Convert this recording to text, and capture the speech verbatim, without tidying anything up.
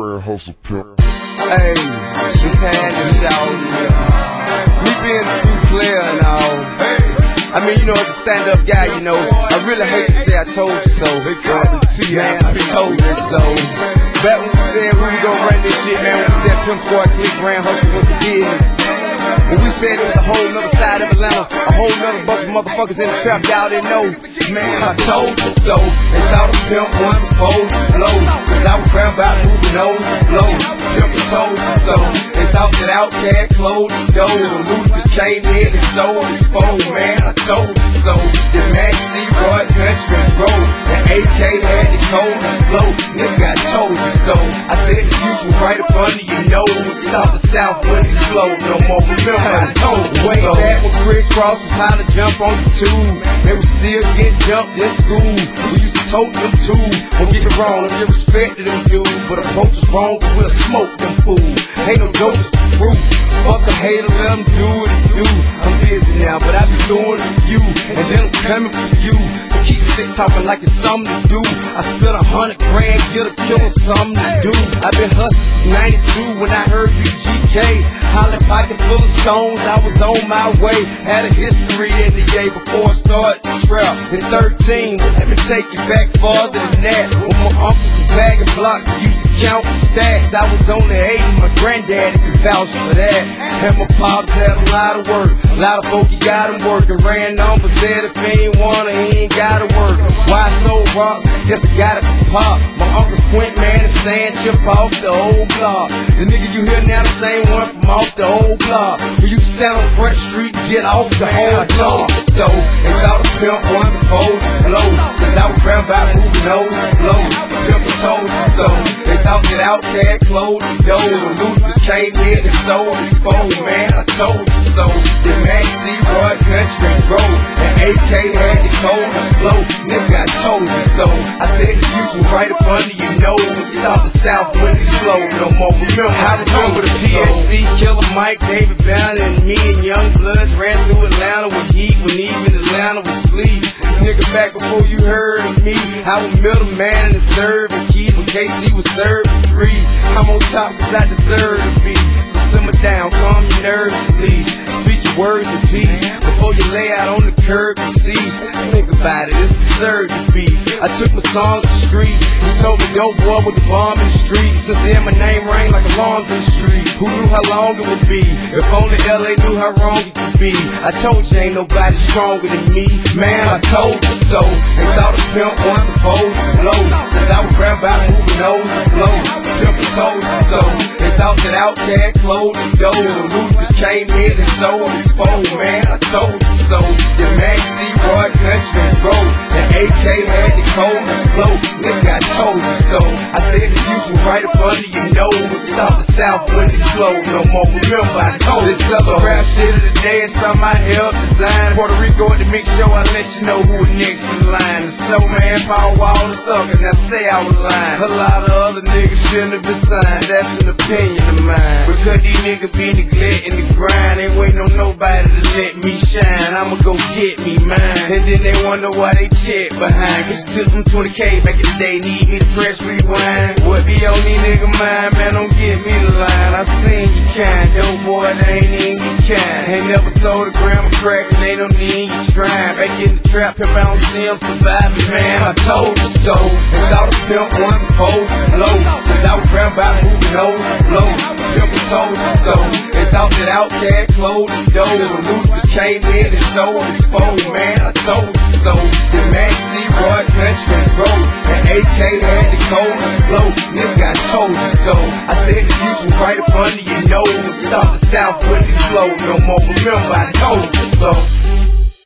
Grand Hustle Pimp. Hey, just had to shout. Me being a true player and all. I mean, you know, as a stand-up guy, you know, I really hate to say I told you so. Man, I told you so. Back when we said we gon' run this shit, man, when we said Pimp Squad, Click, Grand Hustle was the business. When we said it was a whole nother side of Atlanta, a whole nother bunch of motherfuckers in the trap, y'all didn't know. Man, I told you so. They thought a pimp was supposed to blow, cause I was round about moving nose to blow. Pimp told you so. They thought that Outkast closed the door, and Ludacris came in and sold his phone. Man, I told you so. The Max C, Roy Country Road, the A K had the coldest flow. Nigga, I told you so. I said the future was right up under your nose. Thought the South wouldn't be slow no more. Remember, I told you way so. Back when Chris Cross was high to jump on the tube, they would still get jumped in school. We used to tote them too. Don't get me wrong, don't give respect to them dudes, but approach is wrong, but we'll smoke them fools. Ain't no joke, it's the truth. Fuck a hater, let them do what they do. I'm busy now, but I be doing it for you, and then I'm coming for you. So keep stick talking like it's something to do. I spent a hundred grand, get a killer, something to do. I been hustling since ninety-two when I heard U G K. Holly pocket full of stones, I was on my way. Had a history in the A before I started the trap. In thirteen, let me take you back farther than that. When my uncles was bagging blocks, I used to count the stacks. I was on the eight, and my granddaddy could vouch for that. And my pops had a lot of work. A lot of folk, he got him working. Ran numbers, said if he ain't wanna, he ain't gotta work. Why so rock? Guess I got it from pop. My uncle's Quint, man, and sand chip off the old block. The nigga you hear now, the same one from off the old block. When you stand on Front Street, get off the whole block. So, they thought a pimp was supposed to blow, cause I was round by moving nose to blow. Pimp told you so. They thought that Outkast closed the door, and Ludacris came in and sold his phone. Man, I told you so. The Max C, Roy Country Road, and A K had the coldest flow. Nigga, I told you so. I said the future was right up under your nose. Thought the South wouldn't be slow no more. Remember how to go with a P S C, Killer Mike, David Banner, and me and Young Bloods ran through Atlanta with heat when even Atlanta was asleep. Nigga, back before you heard of me, I was middleman and serving keys in case he was serving free. I'm on top cause I deserve to be. So simmer down, calm your nerves, please. Speak your words of peace before you lay out on the curb and cease. Think about it, it's absurd to be. I took my song to the street. He told me, yo, boy, with the bomb in the street. Since then, my name rang like alarms in the street. Who knew how long it would be? If only L A knew how wrong it could be. I told you, ain't nobody stronger than me. Man, I told you so. They thought a pimp was supposed to blow, cause I was round by moving nose to blow. Pimp told you so. They thought that Outkast closed the door, and Ludacris came in and sold his phone. Man, I told you so. The Max C, Roy Country Road, and A K had the coldest flow. Nigga, I told you so. I said the future was right up under your nose. Thought the South wouldn't be slow no more. Remember, I told you so. This other rap shit of the day is something I helped design. Puerto Rico at the mix show, I let you know who was next in line. The Snowman, Power Wall, the Thugger, now say I was lying. A lot of other niggas shouldn't have been signed, that's an opinion of mine. Because these niggas be neglecting the grind, ain't waiting on nobody to let me shine. I'ma go get me mine. And then they wonder why they check behind, cause you took them twenty K back in the day, need me to press rewind. What be on these nigga mind, man, don't give me the line. I seen you kind, though boy, they ain't even your kind. Ain't never sold a gram of crack and they don't need you trying. Back in the trap, if I don't see them surviving, man, I told you so. They thought a pimp was supposed to blow, cause I was round by moving nose to blow. Pimp told you so. They thought that Outkast closed the door, and Ludacris came in and sold his phone. Man, I told you so. The Max C, Roy Country Road, and A K had the coldest flow. Nigga, I told you so. I said the future was right up under your nose. Thought the South wouldn't be slow no more. Remember, I told you so.